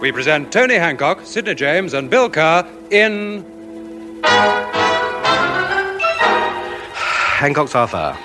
we present Tony Hancock, Sidney James, and Bill Kerr in... Hancock's Half Hour.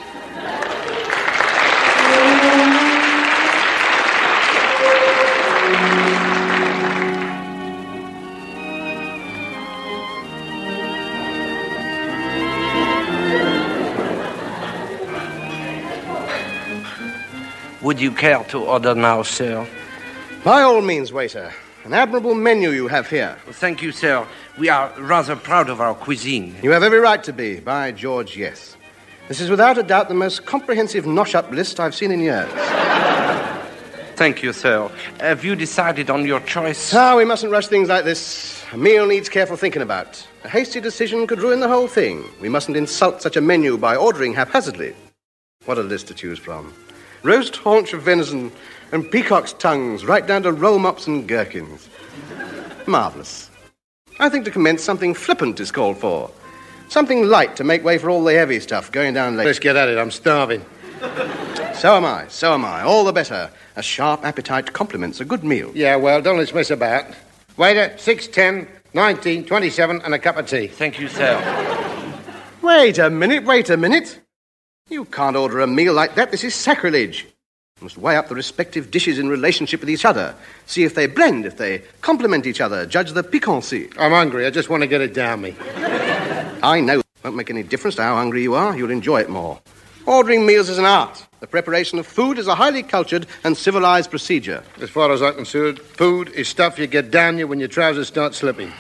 Would you care to order now, sir? By all means, waiter. An admirable menu you have here. Thank you, sir. We are rather proud of our cuisine. You have every right to be. By George, yes. This is without a doubt the most comprehensive nosh-up list I've seen in years. Thank you, sir. Have you decided on your choice? Ah, we mustn't rush things like this. A meal needs careful thinking about. A hasty decision could ruin the whole thing. We mustn't insult such a menu by ordering haphazardly. What a list to choose from. Roast haunch of venison and peacock's tongues, right down to roll mops and gherkins. Marvellous. I think to commence, something flippant is called for. Something light to make way for all the heavy stuff going down later. Let's get at it. I'm starving. So am I. All the better. A sharp appetite complements a good meal. Yeah, well, don't let's mess about. Waiter, 6, 10, 19, 27, and a cup of tea. Thank you, sir. Wait a minute. You can't order a meal like that. This is sacrilege. You must weigh up the respective dishes in relationship with each other. See if they blend, if they complement each other. Judge the piquancy. I'm hungry. I just want to get it down me. I know. It won't make any difference to how hungry you are. You'll enjoy it more. Ordering meals is an art. The preparation of food is a highly cultured and civilized procedure. As far as I'm concerned, food is stuff you get down you when your trousers start slipping.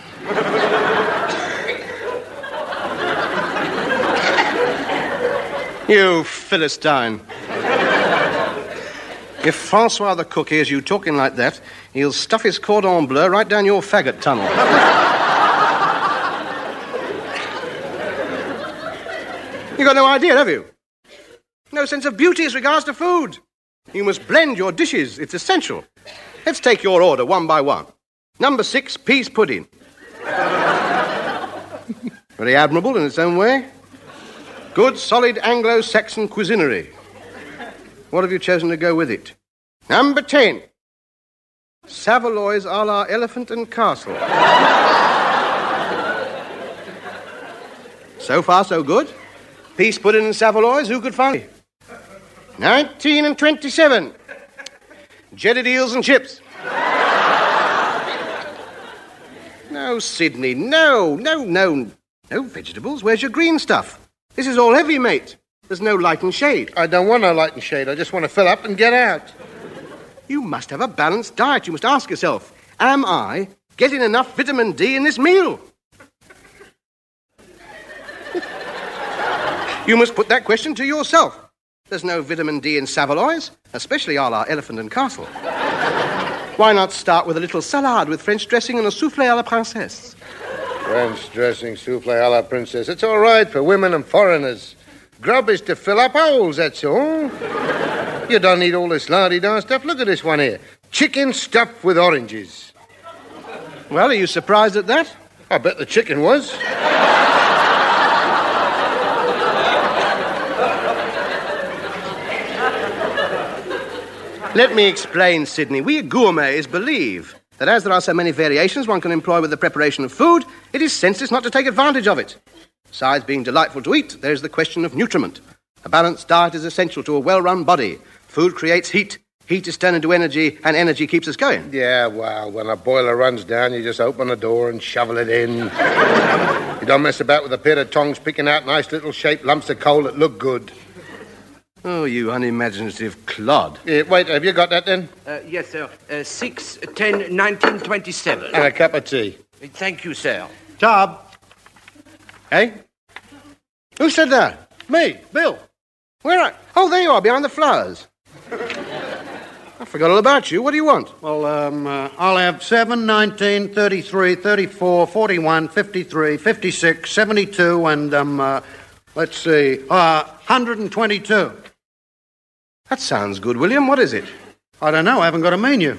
You Philistine. If Francois the cook hears you talking like that, he'll stuff his cordon bleu right down your faggot tunnel. You got no idea, have you? No sense of beauty as regards to food. You must blend your dishes. It's essential. Let's take your order one by one. Number 6, peas pudding. Very admirable in its own way. Good, solid Anglo-Saxon cuisinery. What have you chosen to go with it? Number 10. Saveloys a la Elephant and Castle. So far, so good. Peas pudding and Saveloys, who could find it? 19 and 27. Jetted eels and chips. No, Sidney, no. No vegetables. Where's your green stuff? This is all heavy, mate. There's no light and shade. I don't want no light and shade. I just want to fill up and get out. You must have a balanced diet. You must ask yourself, am I getting enough vitamin D in this meal? You must put that question to yourself. There's no vitamin D in Saveloys, especially a la Elephant and Castle. Why not start with a little salad with French dressing and a soufflé à la princesse? French dressing, souffle à la princesse. It's all right for women and foreigners. Grub is to fill up holes, that's all. You don't need all this la-di-da stuff. Look at this one here. Chicken stuffed with oranges. Well, are you surprised at that? I bet the chicken was. Let me explain, Sidney. We gourmets believe that as there are so many variations one can employ with the preparation of food, it is senseless not to take advantage of it. Besides being delightful to eat, there is the question of nutriment. A balanced diet is essential to a well-run body. Food creates heat. Heat is turned into energy, and energy keeps us going. Yeah, well, when a boiler runs down, you just open the door and shovel it in. You don't mess about with a pair of tongs picking out nice little shaped lumps of coal that look good. Oh, you unimaginative clod. Wait, have you got that then? Yes, sir. 6, 10, 19, 27. And a cup of tea. Thank you, sir. Tob. Hey? Who said that? Me, Bill. Where are... Oh, there you are, behind the flowers. I forgot all about you. What do you want? Well, I'll have 7, 19, 33, 34, 41, 53, 56, 72, and, let's see, 122. That sounds good, William. What is it? I don't know. I haven't got a menu.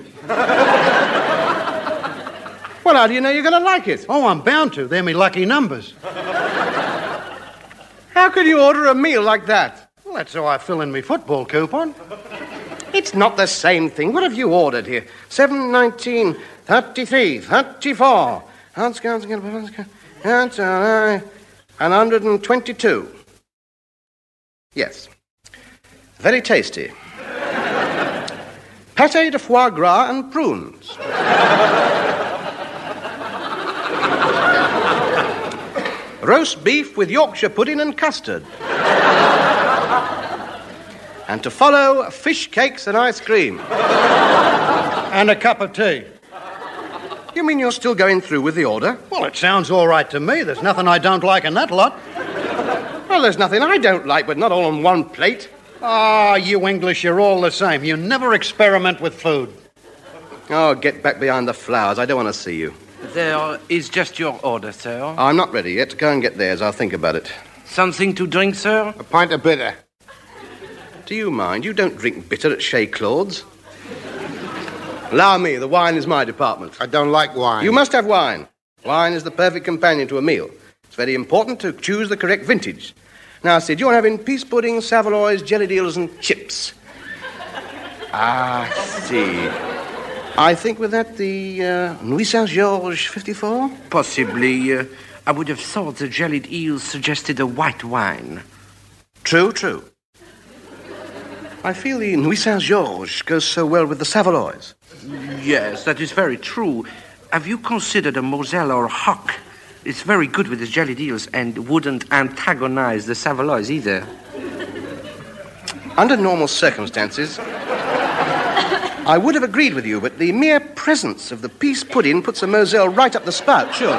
Well, how do you know you're going to like it? Oh, I'm bound to. They're me lucky numbers. How could you order a meal like that? Well, that's how I fill in my football coupon. It's not the same thing. What have you ordered here? 7, 19, 33, 34, 122. Yes. Very tasty. Pâté de foie gras and prunes. Roast beef with Yorkshire pudding and custard. And to follow, fish cakes and ice cream. And a cup of tea. You mean you're still going through with the order? Well, it sounds all right to me. There's nothing I don't like in that lot. Well, there's nothing I don't like, but not all on one plate. Ah, you English, you're all the same. You never experiment with food. Oh, get back behind the flowers. I don't want to see you. There is just your order, sir. I'm not ready yet. Go and get theirs. I'll think about it. Something to drink, sir? A pint of bitter. Do you mind? You don't drink bitter at Chez Claude's. Allow me. The wine is my department. I don't like wine. You must have wine. Wine is the perfect companion to a meal. It's very important to choose the correct vintage. Now, Sid, you're having peas pudding, saveloys, jelly deals, and chips. Ah, see. I think with that the Nuit Saint-Georges 54? Possibly. I would have thought the jellied eels suggested a white wine. True, true. I feel the Nuit Saint-Georges goes so well with the saveloys. Yes, that is very true. Have you considered a Moselle or a Hock? It's very good with the jellied eels and wouldn't antagonize the saveloys either. Under normal circumstances, I would have agreed with you, but the mere presence of the peas pudding puts a Moselle right up the spout, sure.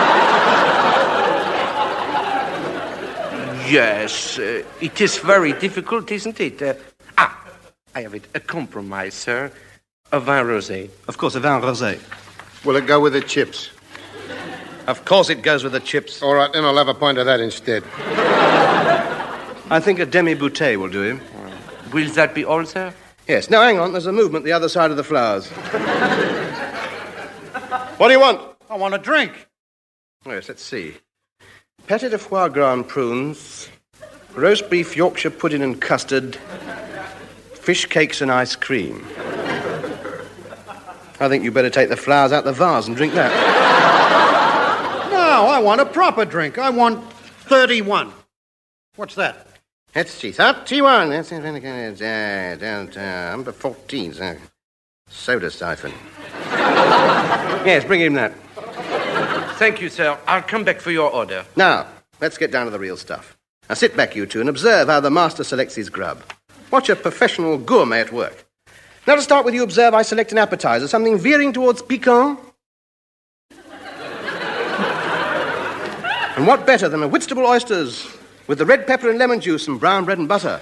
Yes, it is very difficult, isn't it? I have it. A compromise, sir. A vin rosé. Of course, a vin rosé. Will it go with the chips? Of course it goes with the chips. All right, then I'll have a pint of that instead. I think a demi-bouteille will do him. Will that be all, sir? Yes. Now, hang on. There's a movement the other side of the flowers. What do you want? I want a drink. Yes, let's see. Pâté de foie gras and prunes, roast beef, Yorkshire pudding and custard, fish cakes and ice cream. I think you better take the flowers out the vase and drink that. No, I want a proper drink. I want 31. What's that? Let's see. 31. That's number 14. Soda siphon. Yes, bring him that. Thank you, sir. I'll come back for your order. Now, let's get down to the real stuff. Now sit back, you two, and observe how the master selects his grub. Watch a professional gourmet at work. Now, to start with, you observe I select an appetizer, something veering towards piquant. And what better than a Whitstable oysters with the red pepper and lemon juice and brown bread and butter?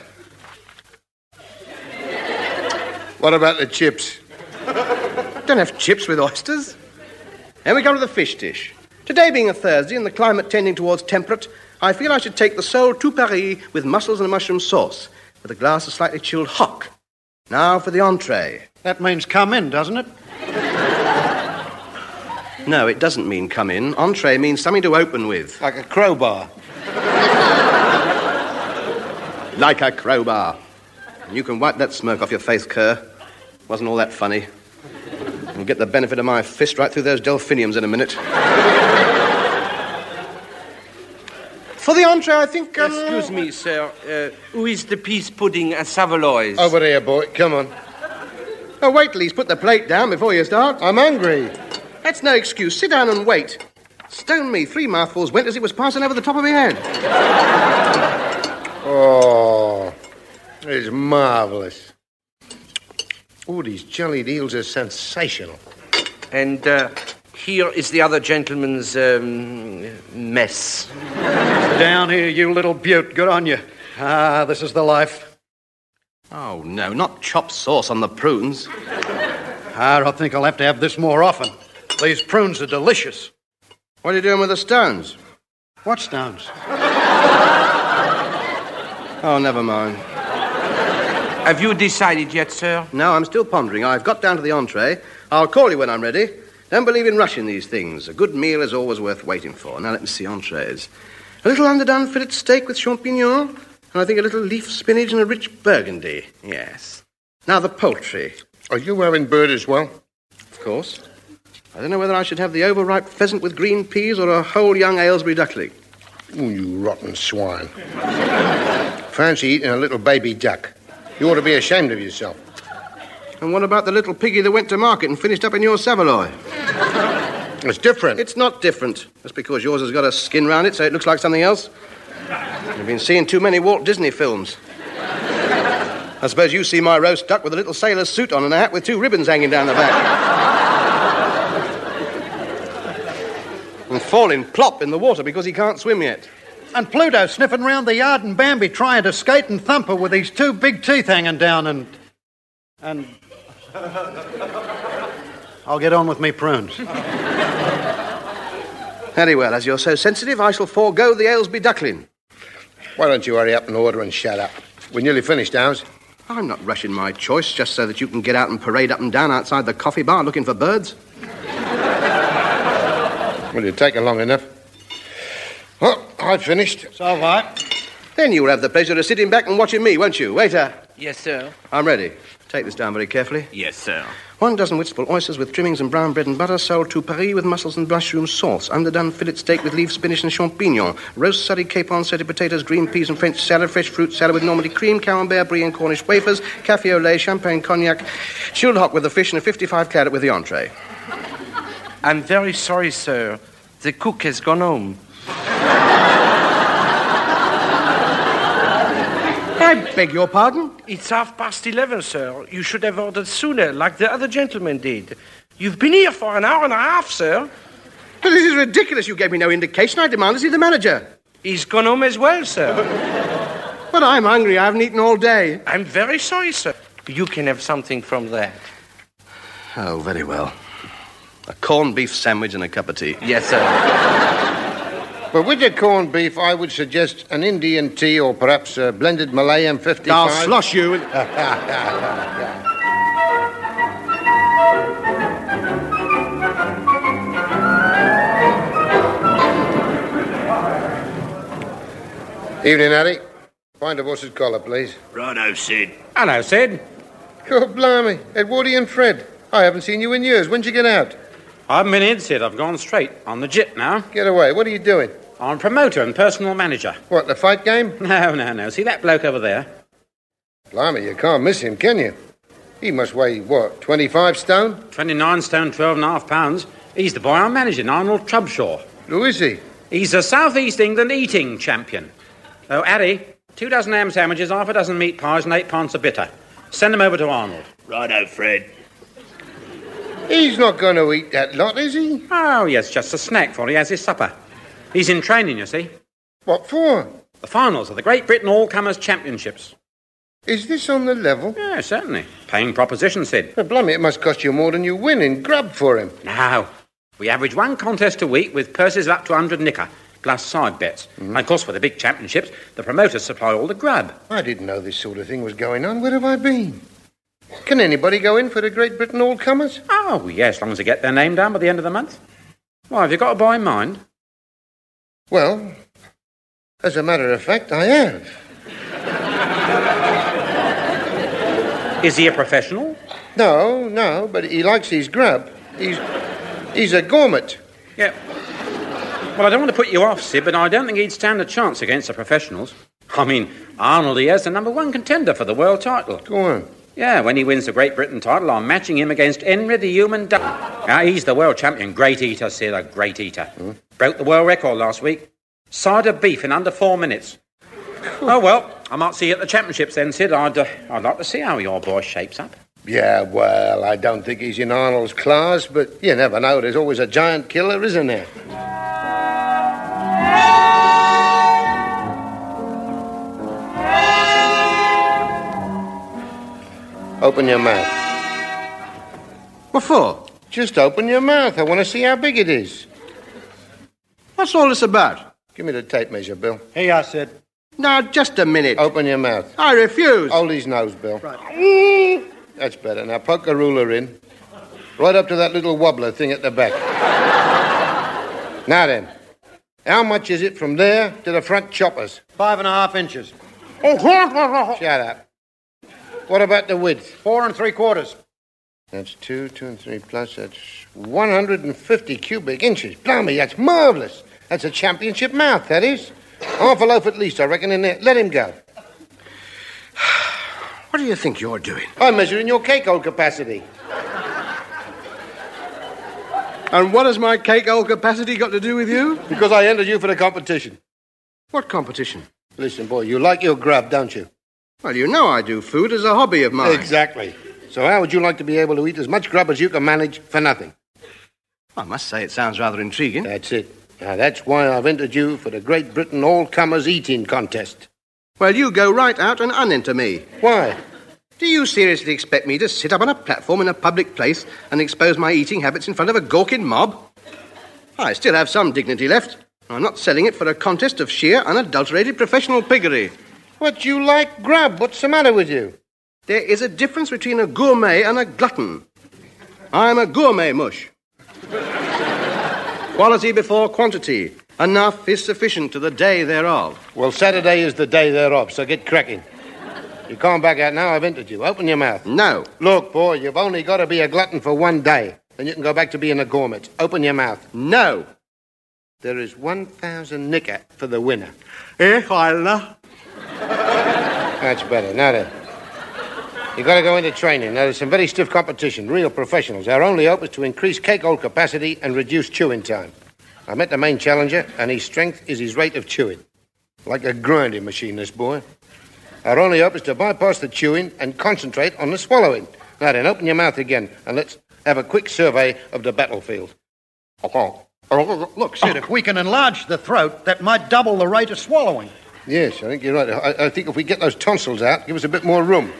What about the chips? Don't have chips with oysters. Then we come to the fish dish. Today being a Thursday and the climate tending towards temperate, I feel I should take the sole tout Paris with mussels and a mushroom sauce, with a glass of slightly chilled hock. Now for the entree. That means come in, doesn't it? No, it doesn't mean come in. Entree means something to open with. Like a crowbar. Like a crowbar. And you can wipe that smirk off your face, Kerr. Wasn't all that funny. You'll get the benefit of my fist right through those delphiniums in a minute. For the entree, I think... Excuse me, sir. Who is the peas pudding and saveloys? Over here, boy. Come on. Oh, wait till he's put the plate down before you start. I'm hungry. That's no excuse. Sit down and wait. Stone me, 3 mouthfuls went as it was passing over the top of my head. Oh, it's marvellous. Oh, these jellied eels are sensational. And here is the other gentleman's mess. Down here, you little beaut. Good on you. Ah, this is the life. Oh, no, not chopped sauce on the prunes. I don't think I'll have to have this more often. These prunes are delicious. What are you doing with the stones? What stones? Oh, never mind. Have you decided yet, sir? No, I'm still pondering. I've got down to the entree. I'll call you when I'm ready. Don't believe in rushing these things. A good meal is always worth waiting for. Now, let me see entrees. A little underdone fillet steak with champignons, and I think a little leaf spinach and a rich burgundy. Yes. Now, the poultry. Are you having bird as well? Of course. I don't know whether I should have the overripe pheasant with green peas or a whole young Aylesbury duckling. Oh, you rotten swine. Fancy eating a little baby duck. You ought to be ashamed of yourself. And what about the little piggy that went to market and finished up in your Savoy? It's different. It's not different. That's because yours has got a skin round it, so it looks like something else. You've been seeing too many Walt Disney films. I suppose you see my roast duck with a little sailor's suit on and a hat with 2 ribbons hanging down the back. And falling plop in the water because he can't swim yet. And Pluto sniffing round the yard and Bambi trying to skate and thump her with his 2 big teeth hanging down and... I'll get on with me prunes. Very well, as you're so sensitive, I shall forego the Aylesbury duckling. Why don't you hurry up and order and shut up? We're nearly finished, Ows. I'm not rushing my choice just so that you can get out and parade up and down outside the coffee bar looking for birds. Well, you're taking long enough. Well, I've finished. So have I. Then you'll have the pleasure of sitting back and watching me, won't you? Waiter. Yes, sir. I'm ready. Take this down very carefully. Yes, sir. 1 dozen Whitstable oysters with trimmings and brown bread and butter, sold to Paris with mussels and mushroom sauce, underdone fillet steak with leaf spinach and champignon, roast Surrey capon, sauteed potatoes, green peas and French salad, fresh fruit salad with Normandy cream, camembert, brie and Cornish wafers, café au lait, champagne cognac, chilled hock with the fish and a 55 claret with the entree. I'm very sorry, sir. The cook has gone home. I beg your pardon? It's 11:30, sir. You should have ordered sooner, like the other gentleman did. You've been here for an hour and a half, sir. But this is ridiculous. You gave me no indication. I demand to see the manager. He's gone home as well, sir. But I'm hungry. I haven't eaten all day. I'm very sorry, sir. You can have something from that. Oh, very well. A corned beef sandwich and a cup of tea. Yes, sir. But with your corned beef, I would suggest an Indian tea or perhaps a blended Malay M55. I'll slosh you. Evening, Addy. Find a horse's collar, please. Righto, Sid. Hello, Sid. God blimey. Edwardy and Fred. I haven't seen you in years. When'd you get out? I haven't been in, Sid. I've gone straight. On the jit now. Get away. What are you doing? I'm promoter and personal manager. What, the fight game? No. See that bloke over there? Blimey, you can't miss him, can you? He must weigh, what, 25 stone? 29 stone, 12.5 pounds. He's the boy I'm managing, Arnold Trubshaw. Who is he? He's a South East England eating champion. Oh, Addy, 2 dozen ham sandwiches, half a dozen meat pies and 8 pints of bitter. Send them over to Arnold. Righto, Fred. He's not going to eat that lot, is he? Oh, yes, just a snack for he has his supper. He's in training, you see. What for? The finals of the Great Britain All-Comers Championships. Is this on the level? Yeah, certainly. Paying proposition, Sid. Well, blimey, it must cost you more than you win in grub for him. No. We average 1 contest a week with purses of up to 100 nicker, plus side bets. And of course, for the big championships, the promoters supply all the grub. I didn't know this sort of thing was going on. Where have I been? Can anybody go in for the Great Britain All-Comers? Oh, yes, as long as they get their name down by the end of the month. Why, have you got a boy in mind? Well, as a matter of fact, I have. Is he a professional? No, but he likes his grub. He's a gourmet. Yeah. Well, I don't want to put you off, Sid, but I don't think he'd stand a chance against the professionals. I mean, Arnold here is the #1 contender for the world title. Go on. Yeah, when he wins the Great Britain title, I'm matching him against Henry the Human Duck. Now, he's the world champion. Great eater, Sid, a great eater. Broke the world record last week. Cider beef in under 4 minutes. Oh, well, I might see you at the championships then, Sid. I'd like to see how your boy shapes up. Yeah, well, I don't think he's in Arnold's class, but you never know. There's always a giant killer, isn't there? Open your mouth. What for? Just open your mouth. I want to see how big it is. What's all this about? Give me the tape measure, Bill. Here I said. Now, just a minute. Open your mouth. I refuse. Hold his nose, Bill. Right. That's better. Now poke a ruler in. Right up to that little wobbler thing at the back. Now then, how much is it from there to the front choppers? 5.5 inches. Shut up. What about the width? 4 3/4. That's 2 and 3 plus. That's 150 cubic inches. Blimey, that's marvellous. That's a championship mouth, that is. Half a loaf at least, I reckon, in there. Let him go. What do you think you're doing? I'm measuring your cake hole capacity. And what has my cake hole capacity got to do with you? Because I entered you for the competition. What competition? Listen, boy, you like your grub, don't you? Well, you know I do food as a hobby of mine. Exactly. So how would you like to be able to eat as much grub as you can manage for nothing? I must say it sounds rather intriguing. That's it. Now, that's why I've entered you for the Great Britain All-Comers Eating Contest. Well, you go right out and unenter me. Why? Do you seriously expect me to sit up on a platform in a public place and expose my eating habits in front of a gawking mob? I still have some dignity left. I'm not selling it for a contest of sheer, unadulterated professional piggery. But you like grub. What's the matter with you? There is a difference between a gourmet and a glutton. I'm a gourmet mush. Quality before quantity. Enough is sufficient to the day thereof. Well, Saturday is the day thereof, so get cracking. You can't back out now. I've entered you. Open your mouth. No. Look, boy, you've only got to be a glutton for one day. Then you can go back to being a gourmet. Open your mouth. No. There is 1,000 nicker for the winner. That's better. Now then. You've got to go into training. Now, there's some very stiff competition, real professionals. Our only hope is to increase cake hole capacity and reduce chewing time. I met the main challenger, and his strength is his rate of chewing. Like a grinding machine, this boy. Our only hope is to bypass the chewing and concentrate on the swallowing. Now then, open your mouth again, and let's have a quick survey of the battlefield. Look, Sid, if we can enlarge the throat, that might double the rate of swallowing. Yes, I think you're right. I think if we get those tonsils out, give us a bit more room.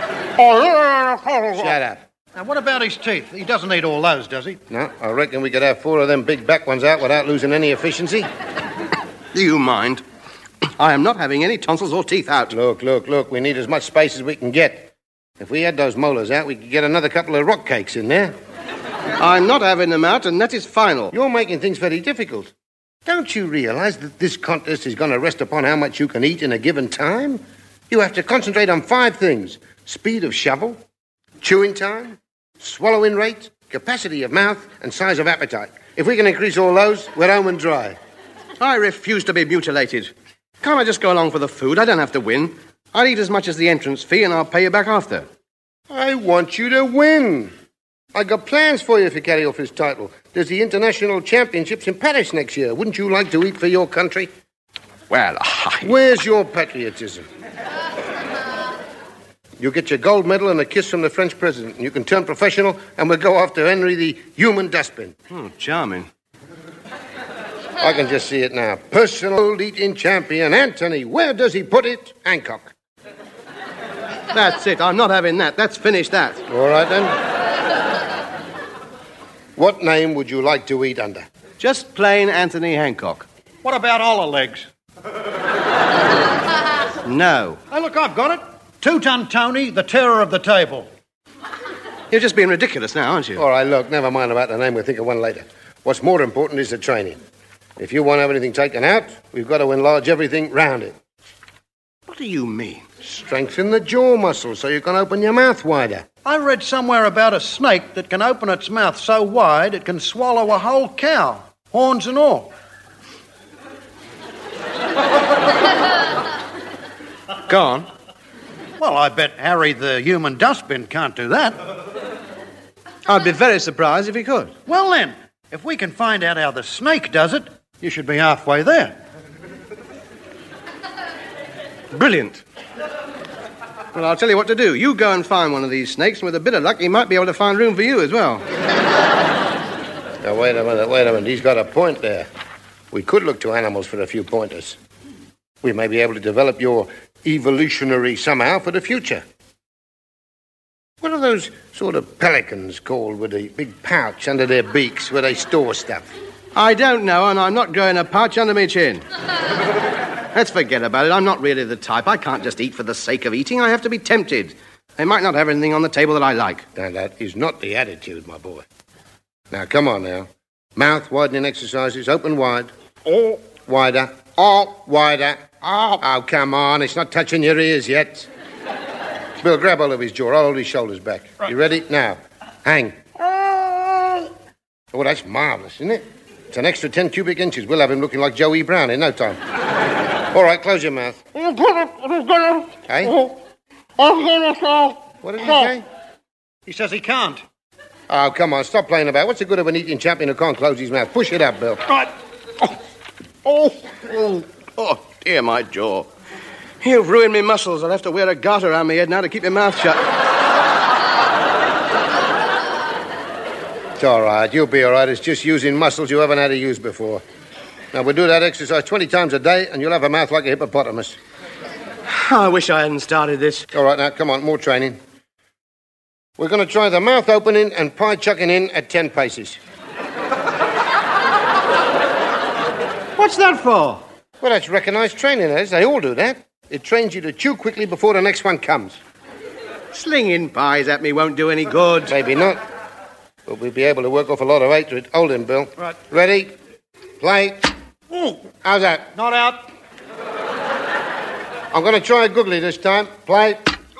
Shut up. Now, what about his teeth? He doesn't eat all those, does he? No, I reckon we could have 4 of them big back ones out without losing any efficiency. Do you mind? I am not having any tonsils or teeth out. Look. We need as much space as we can get. If we had those molars out, we could get another couple of rock cakes in there. I'm not having them out, and that is final. You're making things very difficult. Don't you realize that this contest is going to rest upon how much you can eat in a given time? You have to concentrate on 5 things. Speed of shovel, chewing time, swallowing rate, capacity of mouth, and size of appetite. If we can increase all those, we're home and dry. I refuse to be mutilated. Can't I just go along for the food? I don't have to win. I'll eat as much as the entrance fee, and I'll pay you back after. I want you to win. I got plans for you if you carry off his title. There's the International Championships in Paris next year. Wouldn't you like to eat for your country? Well, Where's your patriotism? You get your gold medal and a kiss from the French president, and you can turn professional, and we'll go after Henry the human dustbin. Charming. I can just see it now. Personal eating champion, Anthony. Where does he put it? Hancock. That's it. I'm not having that. That's finished that. All right, then. What name would you like to eat under? Just plain Anthony Hancock. What about Oller Legs? No. Hey, look, I've got it. Two-Ton Tony, the terror of the table. You're just being ridiculous now, aren't you? All right, look, never mind about the name. We'll think of one later. What's more important is the training. If you want to have anything taken out, we've got to enlarge everything round it. What do you mean? Strengthen the jaw muscle so you can open your mouth wider. I read somewhere about a snake that can open its mouth so wide it can swallow a whole cow, horns and all. Go on. Well, I bet Harry the human dustbin can't do that. I'd be very surprised if he could. Well then, if we can find out how the snake does it, you should be halfway there. Brilliant. Well, I'll tell you what to do. You go and find one of these snakes, and with a bit of luck, he might be able to find room for you as well. Now, wait a minute. He's got a point there. We could look to animals for a few pointers. We may be able to develop your evolutionary somehow for the future. What are those sort of pelicans called with a big pouch under their beaks where they store stuff? I don't know, and I'm not growing a pouch under my chin. Let's forget about it. I'm not really the type. I can't just eat for the sake of eating. I have to be tempted. They might not have anything on the table that I like. Now, that is not the attitude, my boy. Now, come on now. Mouth widening exercises. Open wide. Oh, wider. Oh, wider. Oh, come on. It's not touching your ears yet. Bill, grab hold of his jaw. I'll hold his shoulders back. Right. You ready? Now, Hang. Oh, that's marvellous, isn't it? It's an extra 10 cubic inches. We'll have him looking like Joey Brown in no time. All right, close your mouth. Hey? What did he say? He says he can't. Oh, come on, stop playing about. What's the good of an eating champion who can't close his mouth? Push it up, Bill. Right. Oh, dear, my jaw. You've ruined me muscles. I'll have to wear a garter around my head now to keep my mouth shut. It's all right. You'll be all right. It's just using muscles you haven't had to use before. Now, we'll do that exercise 20 times a day, and you'll have a mouth like a hippopotamus. I wish I hadn't started this. All right, now, come on, more training. We're going to try the mouth opening and pie chucking in at 10 paces. What's that for? Well, that's recognised training, as they all do that. It trains you to chew quickly before the next one comes. Slinging pies at me won't do any good. Maybe not. But we'll be able to work off a lot of hatred. Hold him, Bill. Right. Ready? Play. Ooh, How's that? not out. I'm going to try a googly this time. Play.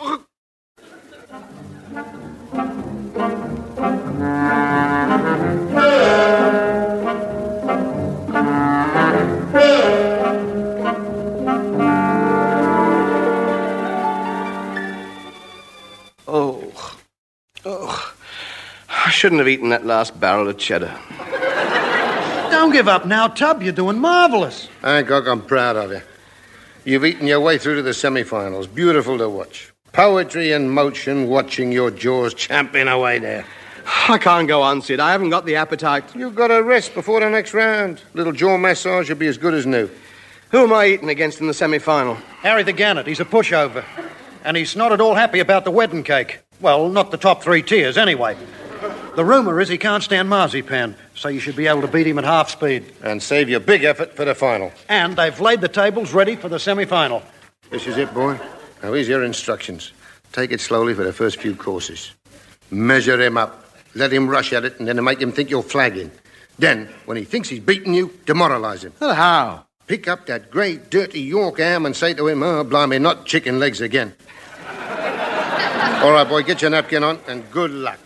I shouldn't have eaten that last barrel of cheddar. Don't give up now, Tub. You're doing marvellous. Hancock, I'm proud of you. You've eaten your way through to the semi-finals. Beautiful to watch. Poetry in motion, watching your jaws champing away there. I can't go on, Sid. I haven't got the appetite. You've got to rest before the next round. Little jaw massage will be as good as new. Who am I eating against in the semi-final? Harry the Gannet, he's a pushover. And he's not at all happy about the wedding cake. Well, not the top 3 tiers, anyway. The rumour is he can't stand marzipan, so you should be able to beat him at half speed. And save your big effort for the final. And they've laid the tables ready for the semi-final. This is it, boy. Now, here's your instructions. Take it slowly for the first few courses. Measure him up. Let him rush at it, and then make him think you're flagging. Then, when he thinks he's beaten you, demoralise him. Well, how? Pick up that great, dirty York ham and say to him, oh, blimey, not chicken legs again. All right, boy, get your napkin on, and good luck.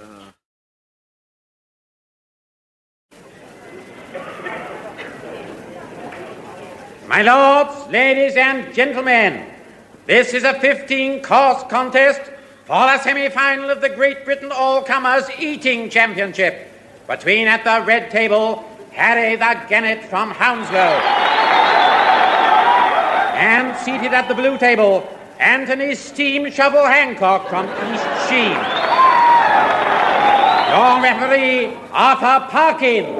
My lords, ladies and gentlemen, this is a 15-course contest for the semi-final of the Great Britain All-Comers Eating Championship between, at the red table, Harry the Gannet from Hounslow, and seated at the blue table, Anthony Steam Shovel Hancock from East Sheen. Your referee, Arthur Parkin.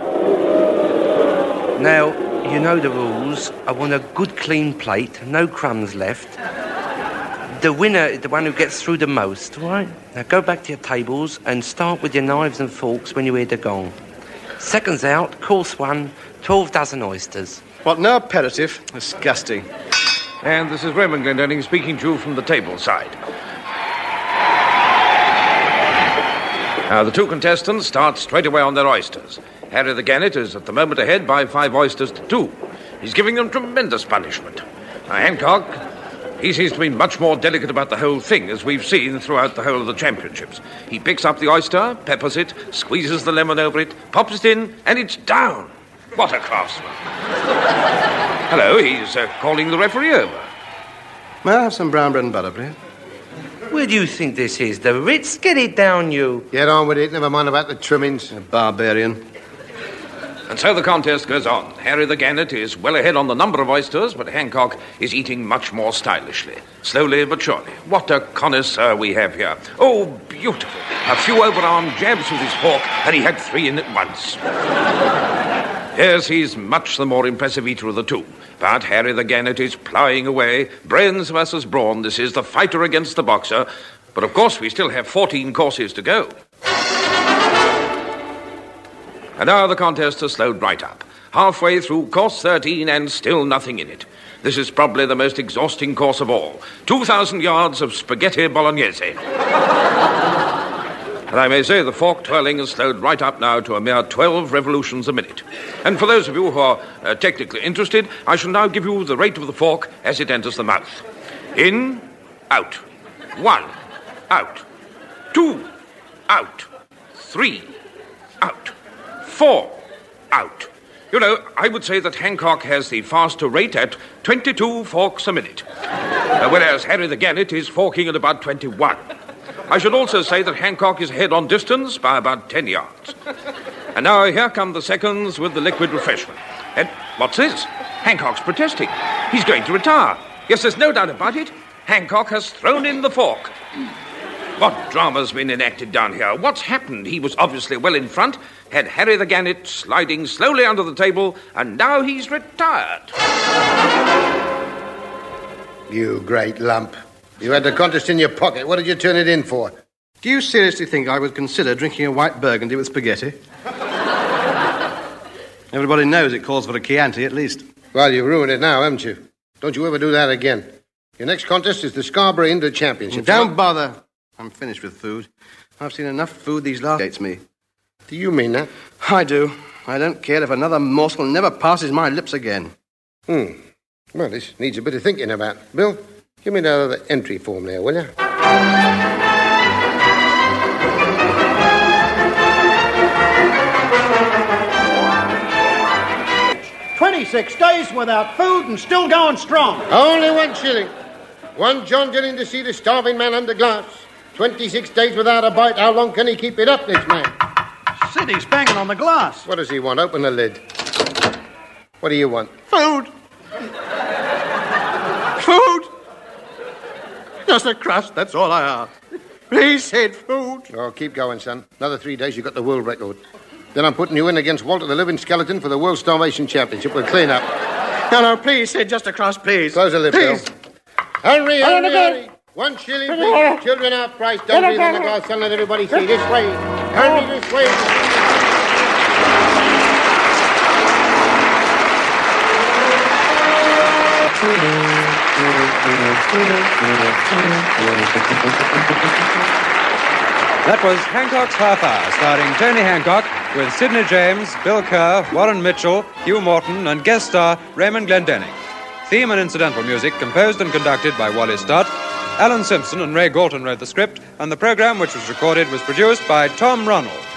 Now, you know the rules. I want a good clean plate, no crumbs left. The winner is the one who gets through the most, all right? Now go back to your tables and start with your knives and forks when you hear the gong. Seconds out, course 1, 12 dozen oysters. What, no aperitif? Disgusting. And this is Raymond Glendinning speaking to you from the table side. Now, the 2 contestants start straight away on their oysters. Harry the Gannet is at the moment ahead by 5 oysters to 2. He's giving them tremendous punishment. Now, Hancock, he seems to be much more delicate about the whole thing, as we've seen throughout the whole of the championships. He picks up the oyster, peppers it, squeezes the lemon over it, pops it in, and it's down. What a craftsman. Hello, he's calling the referee over. May I have some brown bread and butter, please? Where do you think this is? The Ritz? Get it down, you. Get on with it. Never mind about the trimmings. A barbarian. And so the contest goes on. Harry the Gannet is well ahead on the number of oysters, but Hancock is eating much more stylishly. Slowly but surely. What a connoisseur we have here. Oh, beautiful. A few overarm jabs with his fork, and he had 3 in at once. Yes, he's much the more impressive eater of the 2. But Harry the Gannet is ploughing away. Brains versus brawn. This is the fighter against the boxer. But of course, we still have 14 courses to go. And now the contest has slowed right up. Halfway through course 13 and still nothing in it. This is probably the most exhausting course of all. 2,000 yards of spaghetti bolognese. And I may say the fork twirling has slowed right up now to a mere 12 revolutions a minute. And for those of you who are technically interested, I shall now give you the rate of the fork as it enters the mouth. In, out. 1, out. 2, out. 3, out. 4, out. You know, I would say that Hancock has the faster rate at 22 forks a minute, whereas Harry the Gannet is forking at about 21. I should also say that Hancock is ahead on distance by about 10 yards. And now here come the seconds with the liquid refreshment. And what's this? Hancock's protesting. He's going to retire. Yes, there's no doubt about it. Hancock has thrown in the fork. What drama's been enacted down here? What's happened? He was obviously well in front, had Harry the Gannet sliding slowly under the table, and now he's retired. You great lump. You had the contest in your pocket. What did you turn it in for? Do you seriously think I would consider drinking a white burgundy with spaghetti? Everybody knows it calls for a Chianti, at least. Well, you've ruined it now, haven't you? Don't you ever do that again. Your next contest is the Scarborough Indoor Championship. Don't bother. I'm finished with food. I've seen enough food these last days me. Do you mean that? I do. I don't care if another morsel never passes my lips again. Well, this needs a bit of thinking about. Bill, give me that other entry form there, will you? 26 days without food and still going strong. Only 1 shilling. 1 John Dillon to see the starving man under glass. 26 days without a bite. How long can he keep it up, this man? Sid, he's banging on the glass. What does he want? Open the lid. What do you want? Food! Food! Just a crust, that's all I ask. Please, Sid, food. Oh, keep going, son. Another 3 days, you got the world record. Then I'm putting you in against Walter the Living Skeleton for the World Starvation Championship. We'll clean up. No, please, Sid, just a crust, please. Close the lid, please. Bill. Hurry. 1 shilling, please. Children half price. Don't breathe on the glass, son. Let everybody see. This way. Hurry this way. That was Hancock's Half Hour, starring Tony Hancock, with Sidney James, Bill Kerr, Warren Mitchell, Hugh Morton, and guest star Raymond Glendenning. Theme and incidental music composed and conducted by Wally Stott. Alan Simpson and Ray Galton wrote the script, and the program, which was recorded, was produced by Tom Ronald.